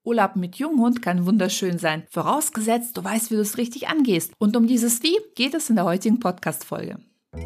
Urlaub mit Junghund kann wunderschön sein, vorausgesetzt, du weißt, wie du es richtig angehst. Und um dieses Wie geht es in der heutigen Podcast-Folge.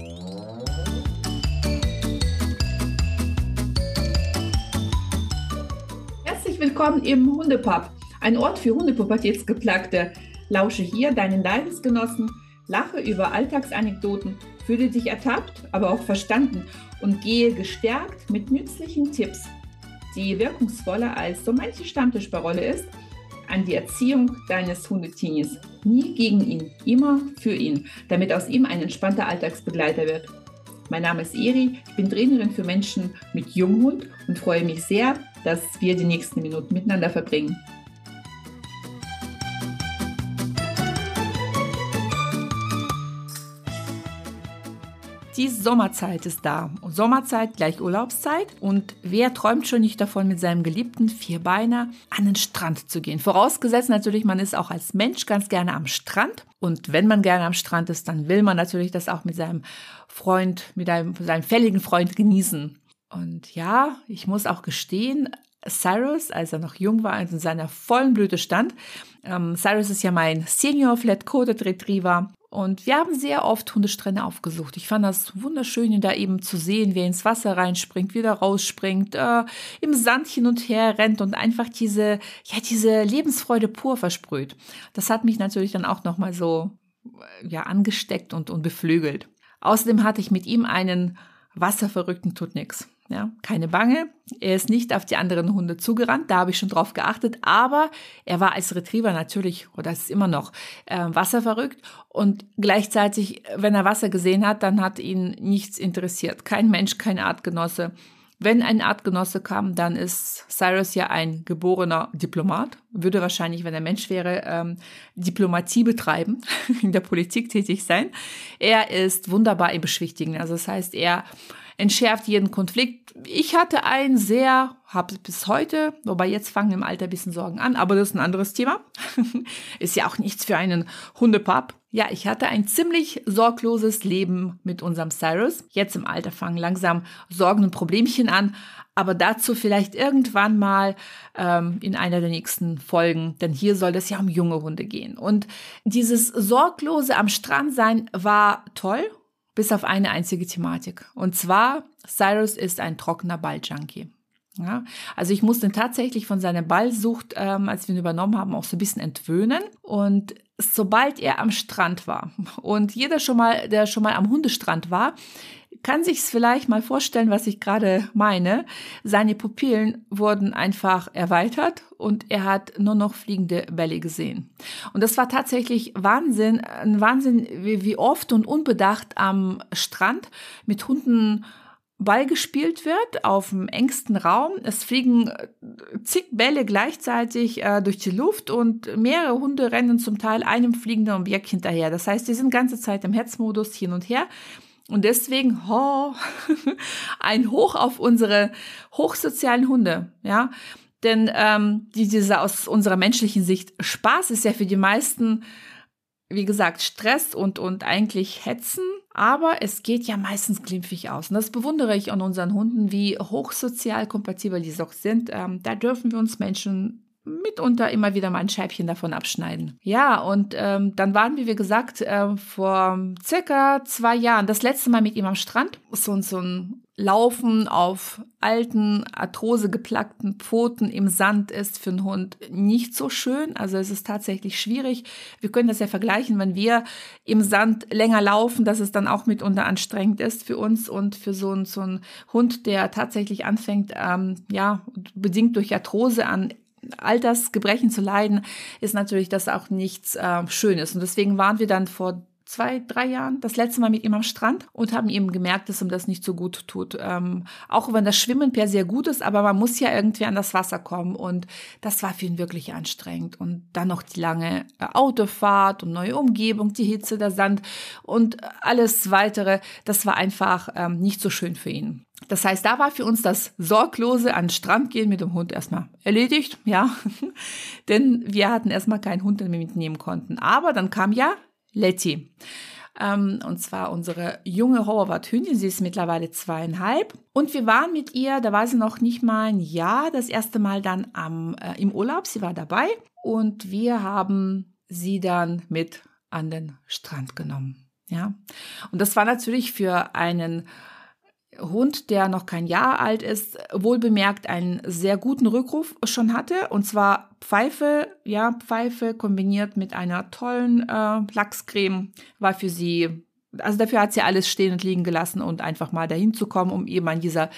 Herzlich willkommen im Hundepub, ein Ort für Hundepubertätsgeplagte. Lausche hier deinen Leidensgenossen, lache über Alltagsanekdoten, fühle dich ertappt, aber auch verstanden und gehe gestärkt mit nützlichen Tipps, die wirkungsvoller als so manche Stammtischparole ist, an die Erziehung deines Hundetinis. Nie gegen ihn, immer für ihn, damit aus ihm ein entspannter Alltagsbegleiter wird. Mein Name ist Eri, ich bin Trainerin für Menschen mit Junghund und freue mich sehr, dass wir die nächsten Minuten miteinander verbringen. Die Sommerzeit ist da. Sommerzeit gleich Urlaubszeit. Und wer träumt schon nicht davon, mit seinem geliebten Vierbeiner an den Strand zu gehen? Vorausgesetzt natürlich, man ist auch als Mensch ganz gerne am Strand. Und wenn man gerne am Strand ist, dann will man natürlich das auch mit seinem Freund, mit seinem fälligen Freund genießen. Und ja, ich muss auch gestehen, Cyrus, als er noch jung war, also in seiner vollen Blüte stand. Cyrus ist ja mein Senior Flat-Coated Retriever. Und wir haben sehr oft Hundestrände aufgesucht. Ich fand das wunderschön, ihn da eben zu sehen, wie er ins Wasser reinspringt, wieder rausspringt, im Sand hin und her rennt und einfach diese Lebensfreude pur versprüht. Das hat mich natürlich dann auch nochmal so angesteckt und beflügelt. Außerdem hatte ich mit ihm einen wasserverrückten Tutnix. Ja, keine Bange, er ist nicht auf die anderen Hunde zugerannt, da habe ich schon drauf geachtet, aber er war als Retriever natürlich, oder ist immer noch, wasserverrückt und gleichzeitig, wenn er Wasser gesehen hat, dann hat ihn nichts interessiert. Kein Mensch, kein Artgenosse. Wenn ein Artgenosse kam, dann ist Cyrus ja ein geborener Diplomat, würde wahrscheinlich, wenn er Mensch wäre, Diplomatie betreiben, in der Politik tätig sein. Er ist wunderbar im Beschwichtigen, also das heißt, er entschärft jeden Konflikt. Ich hatte habe bis heute, wobei jetzt fangen im Alter ein bisschen Sorgen an, aber das ist ein anderes Thema. Ist ja auch nichts für einen Hundepub. Ja, ich hatte ein ziemlich sorgloses Leben mit unserem Cyrus. Jetzt im Alter fangen langsam Sorgen und Problemchen an, aber dazu vielleicht irgendwann mal in einer der nächsten Folgen, denn hier soll es ja um junge Hunde gehen. Und dieses sorglose am Strand sein war toll. Bis auf eine einzige Thematik. Und zwar, Cyrus ist ein trockener Balljunkie. Ja, also ich musste ihn tatsächlich von seiner Ballsucht, als wir ihn übernommen haben, auch so ein bisschen entwöhnen. Und sobald er am Strand war und jeder der schon mal am Hundestrand war, kann sich's vielleicht mal vorstellen, was ich gerade meine. Seine Pupillen wurden einfach erweitert und er hat nur noch fliegende Bälle gesehen. Und das war tatsächlich ein Wahnsinn, wie oft und unbedacht am Strand mit Hunden Ball gespielt wird auf dem engsten Raum. Es fliegen zig Bälle gleichzeitig durch die Luft und mehrere Hunde rennen zum Teil einem fliegenden Objekt hinterher. Das heißt, die sind die ganze Zeit im Hetzmodus hin und her. Und deswegen ein Hoch auf unsere hochsozialen Hunde, ja. Denn diese aus unserer menschlichen Sicht Spaß ist ja für die meisten, wie gesagt, Stress und eigentlich Hetzen. Aber es geht ja meistens glimpflich aus. Und das bewundere ich an unseren Hunden, wie hochsozial kompatibel die doch sind. Da dürfen wir uns Menschen mitunter immer wieder mal ein Scheibchen davon abschneiden. Ja, und dann waren wir, wie gesagt, vor circa 2 Jahren das letzte Mal mit ihm am Strand. So ein Laufen auf alten, arthrosegeplackten Pfoten im Sand ist für einen Hund nicht so schön. Also es ist tatsächlich schwierig. Wir können das ja vergleichen, wenn wir im Sand länger laufen, dass es dann auch mitunter anstrengend ist für uns und für so einen Hund, der tatsächlich anfängt, bedingt durch Arthrose an Altersgebrechen zu leiden, ist natürlich das auch nichts Schönes. Und deswegen waren wir dann vor 2-3 Jahren das letzte Mal mit ihm am Strand und haben ihm gemerkt, dass ihm das nicht so gut tut. Auch wenn das Schwimmen per se gut ist, aber man muss ja irgendwie an das Wasser kommen und das war für ihn wirklich anstrengend. Und dann noch die lange Autofahrt und neue Umgebung, die Hitze, der Sand und alles weitere. Das war einfach nicht so schön für ihn. Das heißt, da war für uns das sorglose an den Strand gehen mit dem Hund erstmal erledigt, ja, denn wir hatten erstmal keinen Hund, den wir mitnehmen konnten. Aber dann kam ja Letty. und zwar unsere junge Horvath-Hündin. Sie ist mittlerweile 2,5 und wir waren mit ihr, da war sie noch nicht mal ein Jahr, das erste Mal dann im Urlaub. Sie war dabei und wir haben sie dann mit an den Strand genommen. Ja, und das war natürlich für einen Hund, der noch kein Jahr alt ist, wohlbemerkt einen sehr guten Rückruf schon hatte. Und zwar Pfeife kombiniert mit einer tollen Lachscreme war für sie, also dafür hat sie alles stehen und liegen gelassen und einfach mal dahin zu kommen, um eben an dieser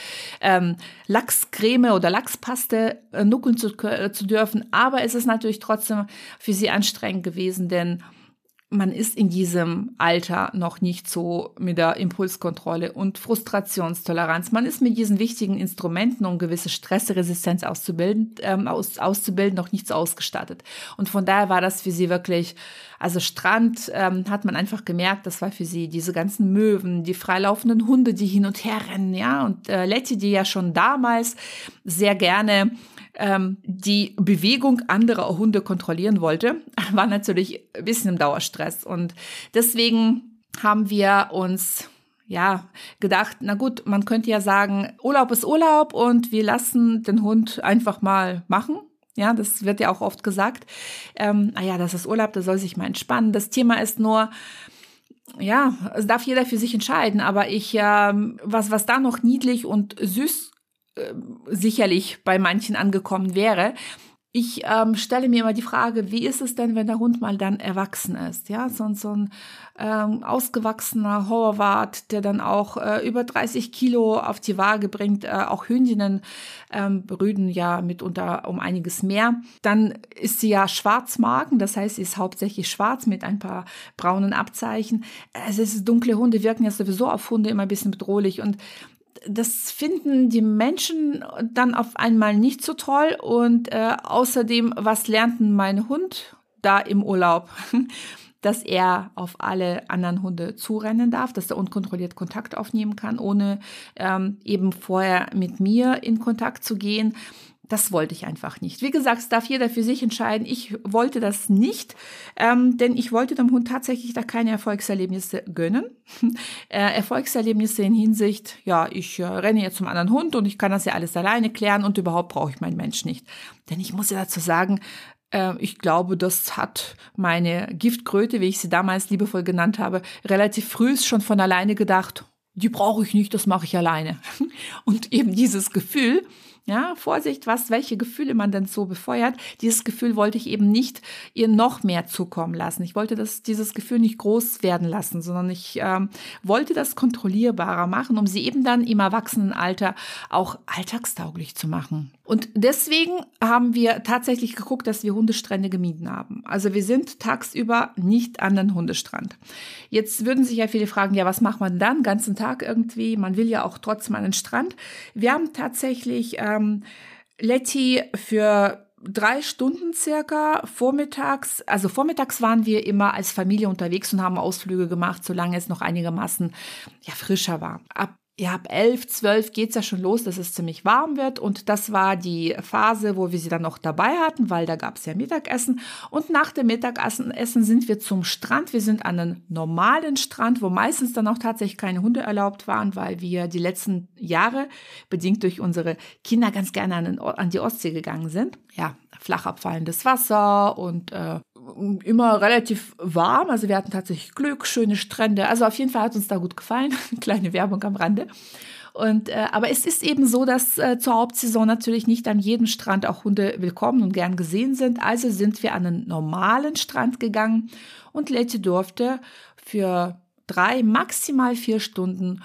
Lachscreme oder Lachspaste nuckeln zu dürfen. Aber es ist natürlich trotzdem für sie anstrengend gewesen, denn man ist in diesem Alter noch nicht so mit der Impulskontrolle und Frustrationstoleranz. Man ist mit diesen wichtigen Instrumenten, um gewisse Stressresistenz auszubilden, noch nicht so ausgestattet. Und von daher war das für sie wirklich, also Strand hat man einfach gemerkt, das war für sie diese ganzen Möwen, die freilaufenden Hunde, die hin und her rennen, ja. Und Letty, die ja schon damals sehr gerne die Bewegung anderer Hunde kontrollieren wollte, war natürlich ein bisschen im Dauerstress. Und deswegen haben wir uns gedacht, na gut, man könnte ja sagen, Urlaub ist Urlaub und wir lassen den Hund einfach mal machen. Ja, das wird ja auch oft gesagt. Das ist Urlaub, da soll sich mal entspannen. Das Thema ist nur, ja, es darf jeder für sich entscheiden, aber was da noch niedlich und süß sicherlich bei manchen angekommen wäre. Ich stelle mir immer die Frage, wie ist es denn, wenn der Hund mal dann erwachsen ist? Ja, so ein ausgewachsener Horvath, der dann auch über 30 Kilo auf die Waage bringt. Auch Hündinnen brüten ja mitunter um einiges mehr. Dann ist sie ja Schwarzmarken, das heißt, sie ist hauptsächlich schwarz mit ein paar braunen Abzeichen. Dunkle Hunde wirken ja sowieso auf Hunde immer ein bisschen bedrohlich und das finden die Menschen dann auf einmal nicht so toll und außerdem, was lernten mein Hund da im Urlaub? Dass er auf alle anderen Hunde zurennen darf, dass er unkontrolliert Kontakt aufnehmen kann, ohne eben vorher mit mir in Kontakt zu gehen. Das wollte ich einfach nicht. Wie gesagt, es darf jeder für sich entscheiden. Ich wollte das nicht, denn ich wollte dem Hund tatsächlich da keine Erfolgserlebnisse gönnen. Erfolgserlebnisse in Hinsicht, ich renne jetzt zum anderen Hund und ich kann das ja alles alleine klären und überhaupt brauche ich meinen Mensch nicht. Denn ich muss ja dazu sagen, ich glaube, das hat meine Giftkröte, wie ich sie damals liebevoll genannt habe, relativ früh schon von alleine gedacht, die brauche ich nicht, das mache ich alleine. Und eben dieses Gefühl, ja, Vorsicht, welche Gefühle man denn so befeuert. Dieses Gefühl wollte ich eben nicht ihr noch mehr zukommen lassen. Ich wollte dieses Gefühl nicht groß werden lassen, sondern ich wollte das kontrollierbarer machen, um sie eben dann im Erwachsenenalter auch alltagstauglich zu machen. Und deswegen haben wir tatsächlich geguckt, dass wir Hundestrände gemieden haben. Also wir sind tagsüber nicht an den Hundestrand. Jetzt würden sich ja viele fragen, ja, was macht man dann den ganzen Tag irgendwie? Man will ja auch trotzdem an den Strand. Wir haben tatsächlich Letty für 3 Stunden circa vormittags, also vormittags waren wir immer als Familie unterwegs und haben Ausflüge gemacht, solange es noch einigermaßen frischer war. Ab 11, 12 geht's ja schon los, dass es ziemlich warm wird und das war die Phase, wo wir sie dann noch dabei hatten, weil da gab's ja Mittagessen und nach dem Mittagessen sind wir zum Strand. Wir sind an einem normalen Strand, wo meistens dann auch tatsächlich keine Hunde erlaubt waren, weil wir die letzten Jahre, bedingt durch unsere Kinder, ganz gerne an die Ostsee gegangen sind. Ja, flach abfallendes Wasser und immer relativ warm. Also wir hatten tatsächlich Glück, schöne Strände. Also auf jeden Fall hat uns da gut gefallen. Kleine Werbung am Rande. Und aber es ist eben so, dass zur Hauptsaison natürlich nicht an jedem Strand auch Hunde willkommen und gern gesehen sind. Also sind wir an einen normalen Strand gegangen und Letty durfte für 3, maximal 4 Stunden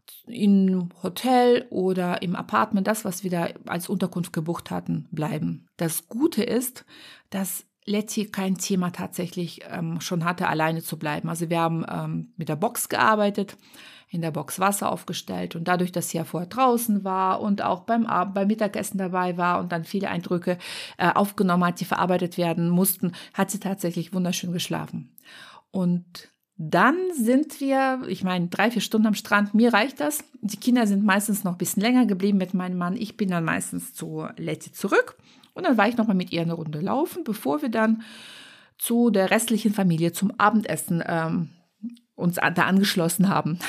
im Hotel oder im Apartment, das, was wir da als Unterkunft gebucht hatten, bleiben. Das Gute ist, dass Letty kein Thema tatsächlich schon hatte, alleine zu bleiben. Also wir haben mit der Box gearbeitet, in der Box Wasser aufgestellt und dadurch, dass sie ja vorher draußen war und auch beim Mittagessen dabei war und dann viele Eindrücke aufgenommen hat, die verarbeitet werden mussten, hat sie tatsächlich wunderschön geschlafen. Und dann sind wir, 3, 4 Stunden am Strand, mir reicht das. Die Kinder sind meistens noch ein bisschen länger geblieben mit meinem Mann. Ich bin dann meistens zu Letty zurück und dann war ich nochmal mit ihr eine Runde laufen, bevor wir dann zu der restlichen Familie zum Abendessen uns da angeschlossen haben.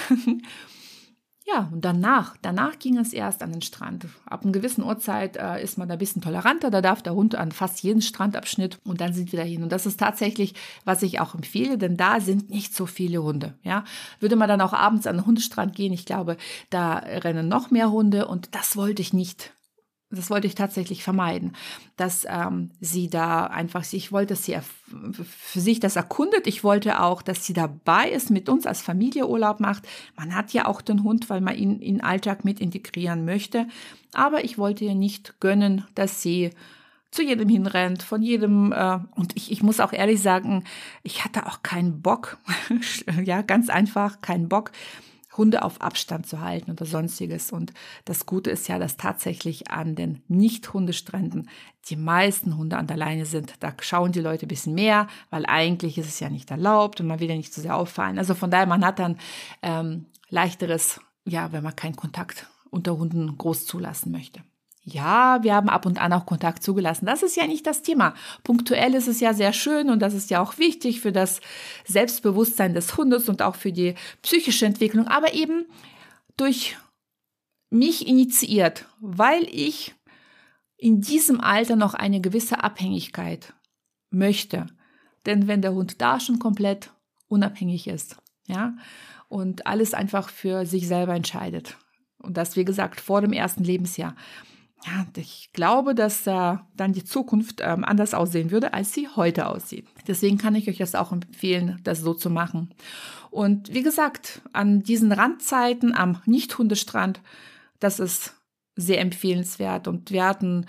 Ja, und danach ging es erst an den Strand. Ab einer gewissen Uhrzeit ist man da ein bisschen toleranter, da darf der Hund an fast jeden Strandabschnitt und dann sind wir dahin. Und das ist tatsächlich, was ich auch empfehle, denn da sind nicht so viele Hunde. Ja, würde man dann auch abends an den Hundestrand gehen, ich glaube, da rennen noch mehr Hunde und das wollte ich nicht. Das wollte ich tatsächlich vermeiden, dass sie da einfach, ich wollte, dass sie für sich das erkundet. Ich wollte auch, dass sie dabei ist, mit uns als Familie Urlaub macht. Man hat ja auch den Hund, weil man ihn in den Alltag mit integrieren möchte. Aber ich wollte ihr nicht gönnen, dass sie zu jedem hinrennt, von jedem. Und ich muss auch ehrlich sagen, ich hatte auch keinen Bock, ja, ganz einfach keinen Bock, Hunde auf Abstand zu halten oder sonstiges. Und das Gute ist ja, dass tatsächlich an den Nicht-Hundestränden die meisten Hunde an der Leine sind. Da schauen die Leute ein bisschen mehr, weil eigentlich ist es ja nicht erlaubt und man will ja nicht zu sehr auffallen. Also von daher, man hat dann leichteres, ja, wenn man keinen Kontakt unter Hunden groß zulassen möchte. Ja, wir haben ab und an auch Kontakt zugelassen. Das ist ja nicht das Thema. Punktuell ist es ja sehr schön und das ist ja auch wichtig für das Selbstbewusstsein des Hundes und auch für die psychische Entwicklung, aber eben durch mich initiiert, weil ich in diesem Alter noch eine gewisse Abhängigkeit möchte. Denn wenn der Hund da schon komplett unabhängig ist, ja, und alles einfach für sich selber entscheidet. Und das, wie gesagt, vor dem ersten Lebensjahr. Ja, ich glaube, dass dann die Zukunft anders aussehen würde, als sie heute aussieht. Deswegen kann ich euch das auch empfehlen, das so zu machen. Und wie gesagt, an diesen Randzeiten am Nicht-Hundestrand, das ist sehr empfehlenswert. Und wir hatten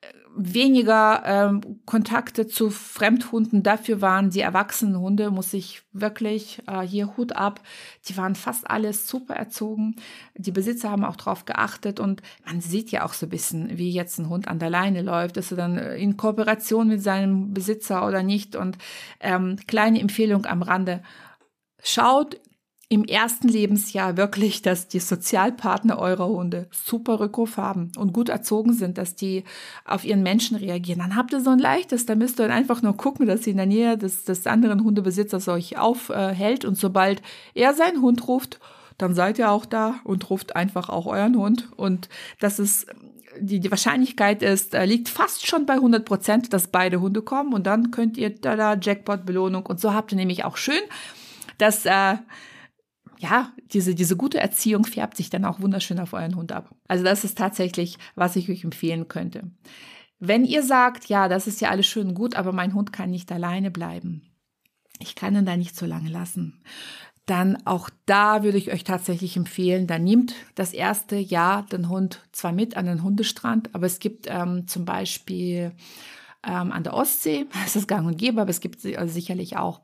weniger Kontakte zu Fremdhunden. Dafür waren die erwachsenen Hunde, muss ich wirklich hier Hut ab. Die waren fast alles super erzogen. Die Besitzer haben auch drauf geachtet und man sieht ja auch so ein bisschen, wie jetzt ein Hund an der Leine läuft. Ist er dann in Kooperation mit seinem Besitzer oder nicht? Und kleine Empfehlung am Rande. Schaut im ersten Lebensjahr wirklich, dass die Sozialpartner eurer Hunde super Rückruf haben und gut erzogen sind, dass die auf ihren Menschen reagieren. Dann habt ihr so ein leichtes, da müsst ihr einfach nur gucken, dass sie in der Nähe des anderen Hundebesitzers euch aufhält und sobald er seinen Hund ruft, dann seid ihr auch da und ruft einfach auch euren Hund und das ist die Wahrscheinlichkeit liegt fast schon bei 100%, dass beide Hunde kommen und dann könnt ihr da Jackpot-Belohnung und so habt ihr nämlich auch schön, dass ja, diese gute Erziehung färbt sich dann auch wunderschön auf euren Hund ab. Also das ist tatsächlich, was ich euch empfehlen könnte. Wenn ihr sagt, ja, das ist ja alles schön und gut, aber mein Hund kann nicht alleine bleiben, ich kann ihn da nicht so lange lassen, dann auch da würde ich euch tatsächlich empfehlen, dann nehmt das erste Jahr den Hund zwar mit an den Hundestrand, aber es gibt zum Beispiel an der Ostsee, das ist gang und gäbe, aber es gibt sicherlich auch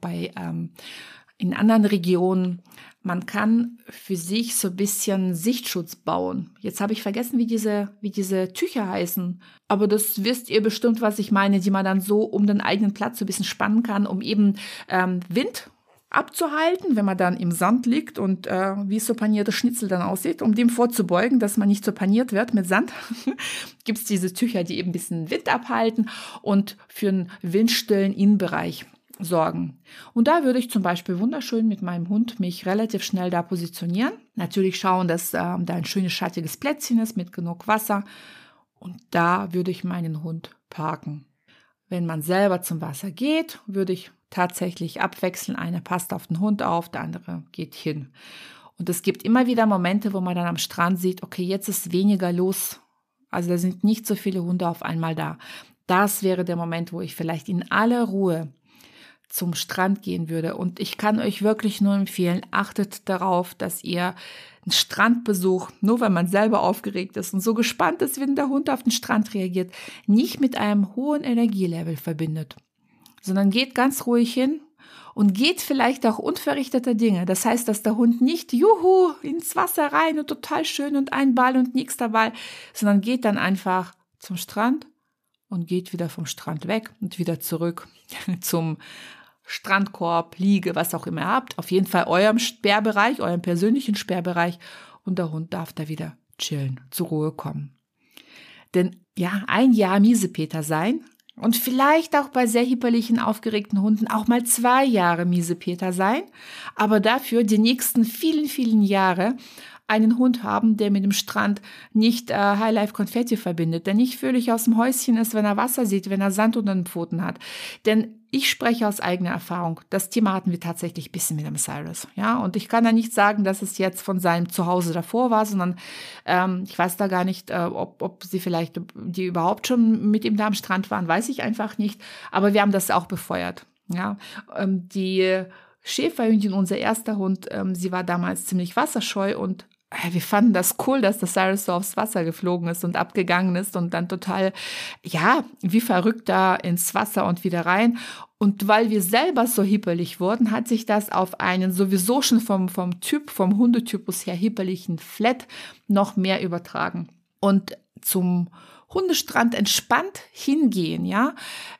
in anderen Regionen, man kann für sich so ein bisschen Sichtschutz bauen. Jetzt habe ich vergessen, wie diese Tücher heißen. Aber das wisst ihr bestimmt, was ich meine, die man dann so um den eigenen Platz so ein bisschen spannen kann, um eben Wind abzuhalten, wenn man dann im Sand liegt und wie so panierte Schnitzel dann aussieht, um dem vorzubeugen, dass man nicht so paniert wird mit Sand, gibt es diese Tücher, die eben ein bisschen Wind abhalten und für einen windstillen Innenbereich sorgen. Und da würde ich zum Beispiel wunderschön mit meinem Hund mich relativ schnell da positionieren. Natürlich schauen, dass da ein schönes schattiges Plätzchen ist mit genug Wasser. Und da würde ich meinen Hund parken. Wenn man selber zum Wasser geht, würde ich tatsächlich abwechseln. Einer passt auf den Hund auf, der andere geht hin. Und es gibt immer wieder Momente, wo man dann am Strand sieht, okay, jetzt ist weniger los. Also da sind nicht so viele Hunde auf einmal da. Das wäre der Moment, wo ich vielleicht in aller Ruhe zum Strand gehen würde. Und ich kann euch wirklich nur empfehlen, achtet darauf, dass ihr einen Strandbesuch, nur weil man selber aufgeregt ist und so gespannt ist, wenn der Hund auf den Strand reagiert, nicht mit einem hohen Energielevel verbindet, sondern geht ganz ruhig hin und geht vielleicht auch unverrichteter Dinge. Das heißt, dass der Hund nicht juhu ins Wasser rein und total schön und ein Ball und nächster Ball, sondern geht dann einfach zum Strand und geht wieder vom Strand weg und wieder zurück zum Strandkorb, Liege, was auch immer ihr habt. Auf jeden Fall eurem Sperrbereich, eurem persönlichen Sperrbereich. Und der Hund darf da wieder chillen, zur Ruhe kommen. Denn ja, ein Jahr Miesepeter sein, und vielleicht auch bei sehr hippeligen, aufgeregten Hunden auch mal 2 Jahre Miesepeter sein, aber dafür die nächsten vielen, vielen Jahre einen Hund haben, der mit dem Strand nicht Highlife-Konfetti verbindet, der nicht völlig aus dem Häuschen ist, wenn er Wasser sieht, wenn er Sand unter den Pfoten hat. Denn ich spreche aus eigener Erfahrung. Das Thema hatten wir tatsächlich ein bisschen mit dem Cyrus. Ja, und ich kann da nicht sagen, dass es jetzt von seinem Zuhause davor war, sondern ich weiß da gar nicht, ob sie vielleicht, die überhaupt schon mit ihm da am Strand waren, weiß ich einfach nicht. Aber wir haben das auch befeuert. Ja, die Schäferhündin, unser erster Hund, sie war damals ziemlich wasserscheu und wir fanden das cool, dass der Cyrus so aufs Wasser geflogen ist und abgegangen ist und dann total, ja, wie verrückt da ins Wasser und wieder rein. Und weil wir selber so hippelig wurden, hat sich das auf einen sowieso schon vom Hundetypus her hippeligen Flat noch mehr übertragen. Und zum Hundestrand entspannt hingehen, ja,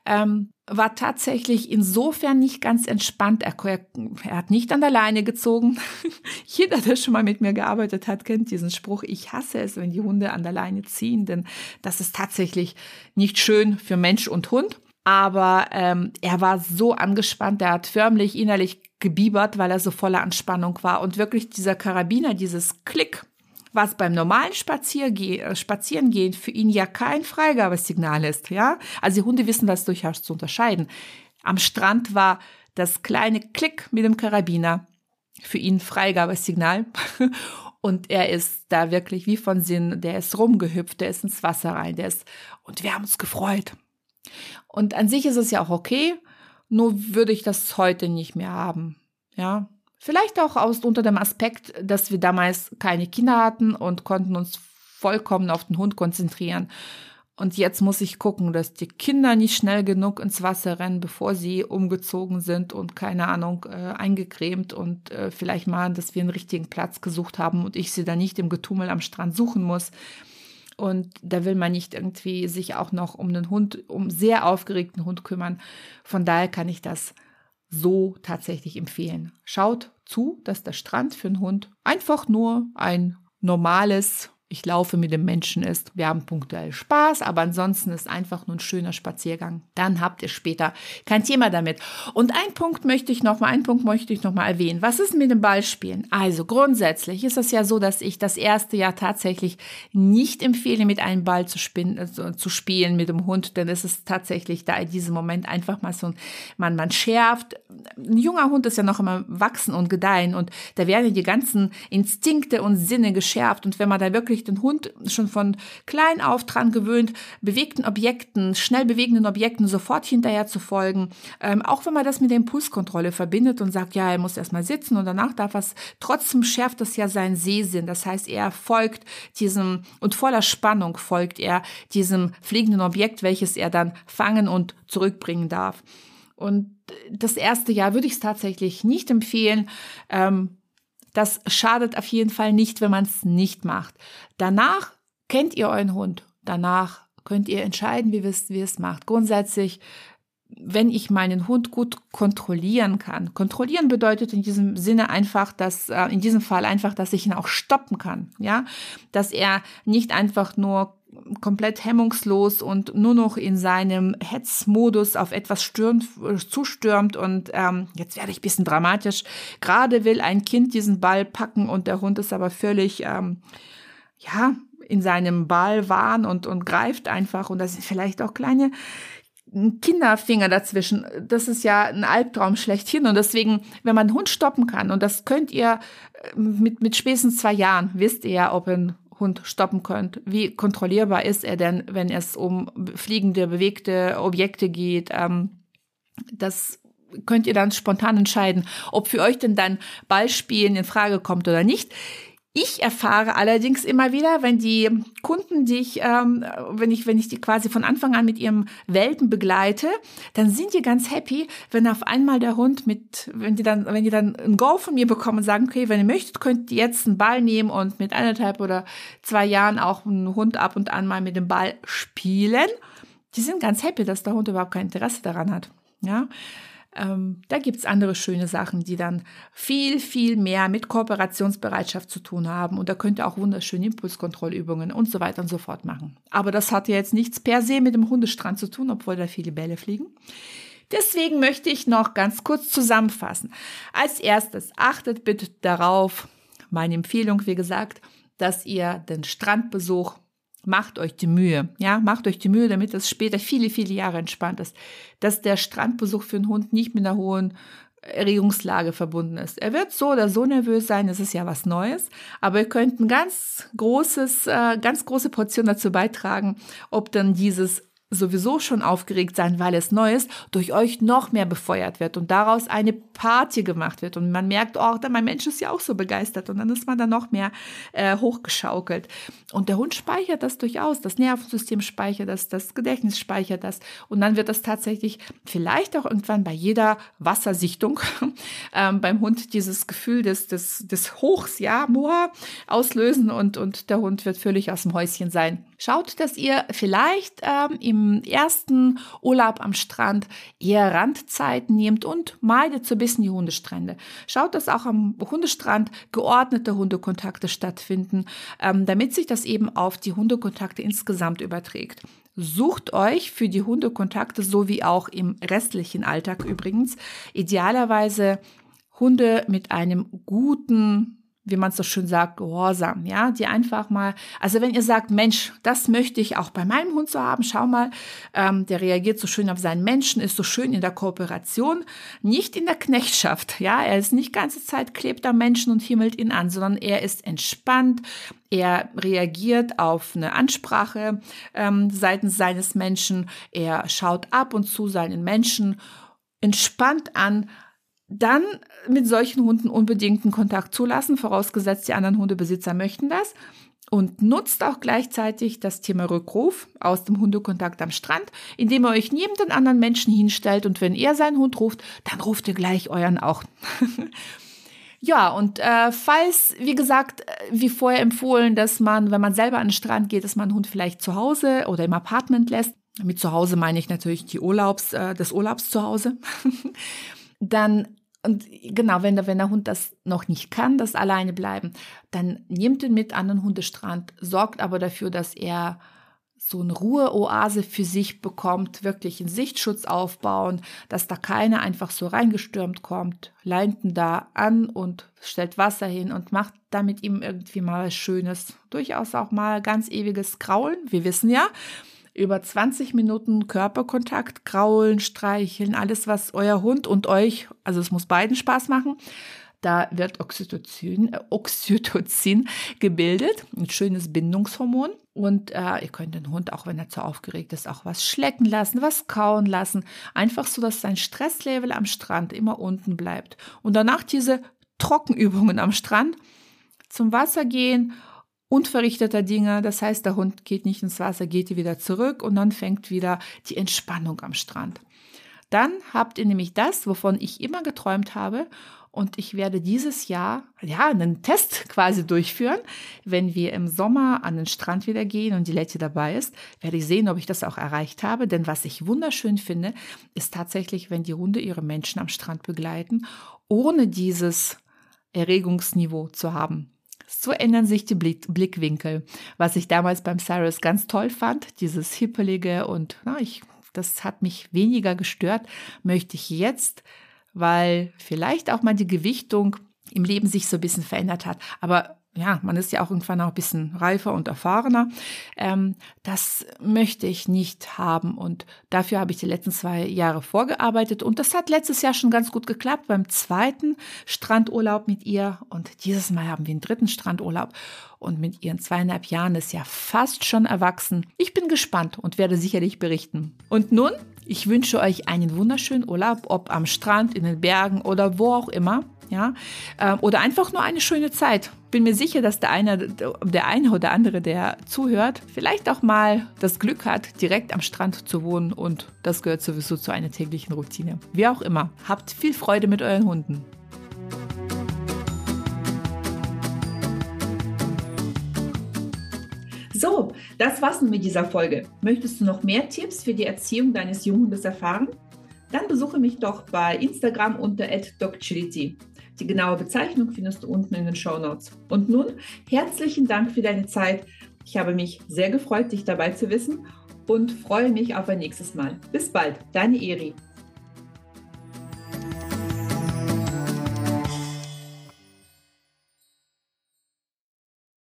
war tatsächlich insofern nicht ganz entspannt. Er hat nicht an der Leine gezogen. Jeder, der schon mal mit mir gearbeitet hat, kennt diesen Spruch. Ich hasse es, wenn die Hunde an der Leine ziehen, denn das ist tatsächlich nicht schön für Mensch und Hund. Aber er war so angespannt, er hat förmlich innerlich gebiebert, weil er so voller Anspannung war. Und wirklich dieser Karabiner, dieses Klick, was beim normalen Spazierengehen für ihn ja kein Freigabesignal ist, ja. Also die Hunde wissen das durchaus zu unterscheiden. Am Strand war das kleine Klick mit dem Karabiner für ihn Freigabesignal. Und er ist da wirklich wie von Sinn, der ist rumgehüpft, der ist ins Wasser rein, und wir haben uns gefreut. Und an sich ist es ja auch okay, nur würde ich das heute nicht mehr haben, ja. Vielleicht auch unter dem Aspekt, dass wir damals keine Kinder hatten und konnten uns vollkommen auf den Hund konzentrieren. Und jetzt muss ich gucken, dass die Kinder nicht schnell genug ins Wasser rennen, bevor sie umgezogen sind und, keine Ahnung, eingecremt und vielleicht mal, dass wir einen richtigen Platz gesucht haben und ich sie dann nicht im Getummel am Strand suchen muss. Und da will man nicht irgendwie sich auch noch um einen sehr aufgeregten Hund kümmern. Von daher kann ich das so tatsächlich empfehlen. Schaut zu, dass der Strand für einen Hund einfach nur ein normales, ich laufe mit dem Menschen ist. Wir haben punktuell Spaß, aber ansonsten ist einfach nur ein schöner Spaziergang. Dann habt ihr später kein Thema damit. Und einen Punkt möchte ich noch mal erwähnen. Was ist mit dem Ballspielen? Also grundsätzlich ist es ja so, dass ich das erste Jahr tatsächlich nicht empfehle, mit einem Ball zu spielen mit dem Hund, denn es ist tatsächlich da in diesem Moment einfach mal so, man schärft. Ein junger Hund ist ja noch immer wachsen und gedeihen und da werden die ganzen Instinkte und Sinne geschärft und wenn man da wirklich den Hund schon von klein auf dran gewöhnt, schnell bewegenden Objekten sofort hinterher zu folgen. Auch wenn man das mit der Impulskontrolle verbindet und sagt, ja, er muss erstmal sitzen und danach darf er es, trotzdem schärft das ja seinen Sehsinn. Das heißt, er folgt diesem, und voller Spannung folgt er diesem fliegenden Objekt, welches er dann fangen und zurückbringen darf. Und das erste Jahr würde ich es tatsächlich nicht empfehlen. Das schadet auf jeden Fall nicht, wenn man es nicht macht. Danach kennt ihr euren Hund. Danach könnt ihr entscheiden, wie es macht. Grundsätzlich, wenn ich meinen Hund gut kontrollieren kann. Kontrollieren bedeutet in diesem Sinne einfach, dass ich ihn auch stoppen kann. Ja, dass er nicht einfach nur komplett hemmungslos und nur noch in seinem Hetzmodus auf etwas zustürmt und jetzt werde ich ein bisschen dramatisch. Gerade will ein Kind diesen Ball packen und der Hund ist aber völlig in seinem Ballwahn und greift einfach und da sind vielleicht auch kleine Kinderfinger dazwischen. Das ist ja ein Albtraum schlechthin und deswegen, wenn man einen Hund stoppen kann und das könnt ihr mit spätestens 2 Jahren, wisst ihr ja, ob ein Hund stoppen könnt. Wie kontrollierbar ist er denn, wenn es um fliegende, bewegte Objekte geht? Das könnt ihr dann spontan entscheiden, ob für euch denn dann Ballspielen in Frage kommt oder nicht. Ich erfahre allerdings immer wieder, wenn die Kunden, wenn ich die quasi von Anfang an mit ihrem Welpen begleite, dann sind die ganz happy, wenn auf einmal der Hund wenn die dann ein Go von mir bekommen und sagen, okay, wenn ihr möchtet, könnt ihr jetzt einen Ball nehmen und mit 1,5 oder 2 Jahren auch einen Hund ab und an mal mit dem Ball spielen. Die sind ganz happy, dass der Hund überhaupt kein Interesse daran hat. Ja. Da gibt es andere schöne Sachen, die dann viel, viel mehr mit Kooperationsbereitschaft zu tun haben. Und da könnt ihr auch wunderschöne Impulskontrollübungen und so weiter und so fort machen. Aber das hat ja jetzt nichts per se mit dem Hundestrand zu tun, obwohl da viele Bälle fliegen. Deswegen möchte ich noch ganz kurz zusammenfassen. Als erstes, achtet bitte darauf, meine Empfehlung, wie gesagt, dass ihr den Strandbesuch macht euch die Mühe, damit es später viele, viele Jahre entspannt ist, dass der Strandbesuch für einen Hund nicht mit einer hohen Erregungslage verbunden ist. Er wird so oder so nervös sein, es ist ja was Neues, aber ihr könnt eine ganz große Portion dazu beitragen, ob dann dieses sowieso schon aufgeregt sein, weil es neu ist, durch euch noch mehr befeuert wird und daraus eine Party gemacht wird und man merkt, oh, mein Mensch ist ja auch so begeistert und dann ist man da noch mehr hochgeschaukelt. Und der Hund speichert das durchaus, das Nervensystem speichert das Gedächtnis speichert das und dann wird das tatsächlich vielleicht auch irgendwann bei jeder Wassersichtung beim Hund dieses Gefühl des Hochs, auslösen und der Hund wird völlig aus dem Häuschen sein. Schaut, dass ihr vielleicht im ersten Urlaub am Strand eher Randzeiten nehmt und meidet so ein bisschen die Hundestrände. Schaut, dass auch am Hundestrand geordnete Hundekontakte stattfinden, damit sich das eben auf die Hundekontakte insgesamt überträgt. Sucht euch für die Hundekontakte, so wie auch im restlichen Alltag übrigens, idealerweise Hunde mit einem guten, wie man es so schön sagt, Gehorsam, die einfach mal, also wenn ihr sagt, Mensch, das möchte ich auch bei meinem Hund so haben, schau mal, der reagiert so schön auf seinen Menschen, ist so schön in der Kooperation, nicht in der Knechtschaft, er ist nicht ganze Zeit klebt am Menschen und himmelt ihn an, sondern er ist entspannt, er reagiert auf eine Ansprache seitens seines Menschen, er schaut ab und zu seinen Menschen entspannt an. Dann mit solchen Hunden unbedingten Kontakt zulassen, vorausgesetzt die anderen Hundebesitzer möchten das. Und nutzt auch gleichzeitig das Thema Rückruf aus dem Hundekontakt am Strand, indem ihr euch neben den anderen Menschen hinstellt und wenn er seinen Hund ruft, dann ruft ihr gleich euren auch. Und falls, wie gesagt, wie vorher empfohlen, dass man, wenn man selber an den Strand geht, dass man den Hund vielleicht zu Hause oder im Apartment lässt. Mit zu Hause meine ich natürlich des Urlaubs zu Hause. Dann, und genau, wenn der Hund das noch nicht kann, das alleine bleiben, dann nehmt ihn mit an den Hundestrand, sorgt aber dafür, dass er so eine Ruheoase für sich bekommt, wirklich einen Sichtschutz aufbauen, dass da keiner einfach so reingestürmt kommt, leint ihn da an und stellt Wasser hin und macht damit ihm irgendwie mal was Schönes, durchaus auch mal ganz ewiges Kraulen. Wir wissen ja, über 20 Minuten Körperkontakt, Kraulen, Streicheln, alles, was euer Hund und euch, also es muss beiden Spaß machen, da wird Oxytocin gebildet, ein schönes Bindungshormon. Und ihr könnt den Hund, auch wenn er zu aufgeregt ist, auch was schlecken lassen, was kauen lassen. Einfach so, dass sein Stresslevel am Strand immer unten bleibt. Und danach diese Trockenübungen am Strand, zum Wasser gehen, unverrichteter Dinge, das heißt, der Hund geht nicht ins Wasser, geht wieder zurück und dann fängt wieder die Entspannung am Strand. Dann habt ihr nämlich das, wovon ich immer geträumt habe und ich werde dieses Jahr einen Test quasi durchführen. Wenn wir im Sommer an den Strand wieder gehen und die Letty dabei ist, werde ich sehen, ob ich das auch erreicht habe, denn was ich wunderschön finde, ist tatsächlich, wenn die Hunde ihre Menschen am Strand begleiten, ohne dieses Erregungsniveau zu haben. So ändern sich die Blickwinkel, was ich damals beim Cyrus ganz toll fand, dieses Hippelige und das hat mich weniger gestört, möchte ich jetzt, weil vielleicht auch mal die Gewichtung im Leben sich so ein bisschen verändert hat, aber man ist ja auch irgendwann auch ein bisschen reifer und erfahrener. Das möchte ich nicht haben und dafür habe ich die letzten 2 Jahre vorgearbeitet und das hat letztes Jahr schon ganz gut geklappt beim 2. Strandurlaub mit ihr und dieses Mal haben wir einen 3. Strandurlaub und mit ihren 2,5 Jahren ist ja fast schon erwachsen. Ich bin gespannt und werde sicherlich berichten. Und nun, ich wünsche euch einen wunderschönen Urlaub, ob am Strand, in den Bergen oder wo auch immer. Oder einfach nur eine schöne Zeit. Bin mir sicher, dass der eine oder andere, der zuhört, vielleicht auch mal das Glück hat, direkt am Strand zu wohnen und das gehört sowieso zu einer täglichen Routine. Wie auch immer, habt viel Freude mit euren Hunden. So, das war's nun mit dieser Folge. Möchtest du noch mehr Tipps für die Erziehung deines Junghundes erfahren? Dann besuche mich doch bei Instagram unter @docchility. Die genaue Bezeichnung findest du unten in den Shownotes. Und nun, herzlichen Dank für deine Zeit. Ich habe mich sehr gefreut, dich dabei zu wissen und freue mich auf ein nächstes Mal. Bis bald, deine Eri.